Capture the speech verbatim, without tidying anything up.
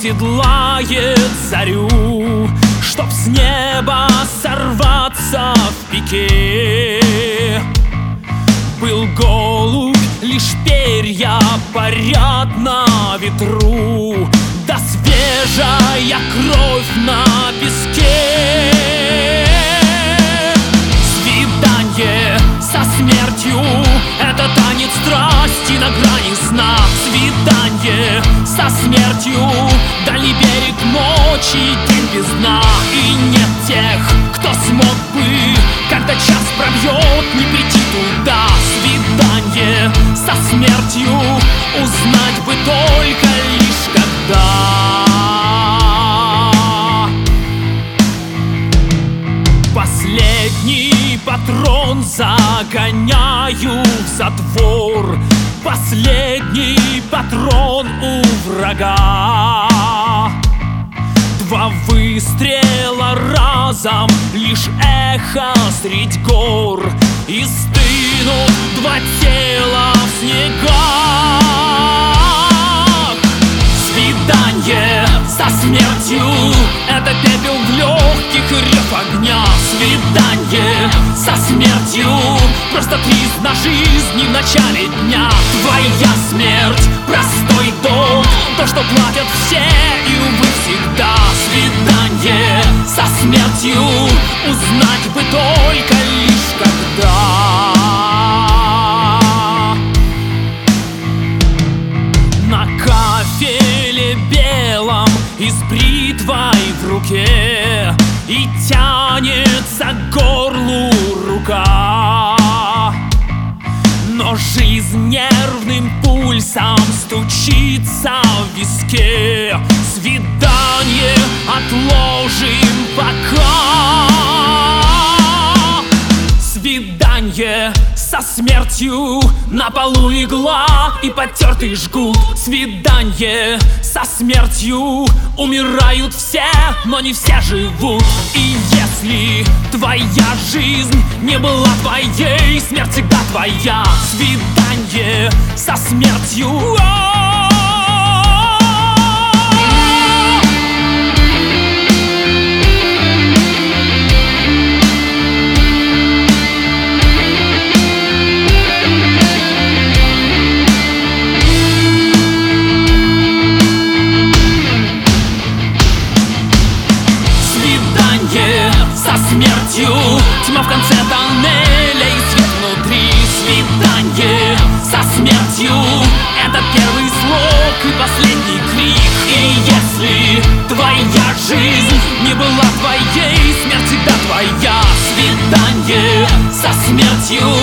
седлает зарю, чтоб с неба сорваться в пике. Был голубь, лишь перья парят на ветру, да свежая кровь на песке. Свидание со смертью — это танец страсти на грани сна. Свидание со смертью — дальний берег ночи, день без дна. И нет тех, кто смог бы, когда час пробьет, не прийти туда. Свидание со смертью узнать бы только лишь когда последний патрон загоняю в затвор. Последний патрон у врага. Два выстрела разом, лишь эхо средь гор, и стынут два тела в снегах. Свидание со смертью — это пепел в легких и рев огня. Свидание со смертью — просто приз на жизни в начале дня. Твоя смерть — простой долг, то, что платят все и, увы, всегда. Свидание со смертью узнать бы только лишь когда на кафеле белом и с бритвой в руке, и тянется к горлу рука. Но жизнь нервным пульсом стучится в виске. Свидание отложим пока. Свидание со смертью, на полу игла и потертый жгут. Свидание со смертью, умирают все, но не все живут. И если твоя жизнь не была твоей, смерть всегда твоя. Свидание со смертью. Со смертью, тьма в конце тоннеля и свет внутри. Свидание со смертью — это первый слог и последний крик. И если твоя жизнь не была твоей, смерть всегда твоя. Свидание со смертью.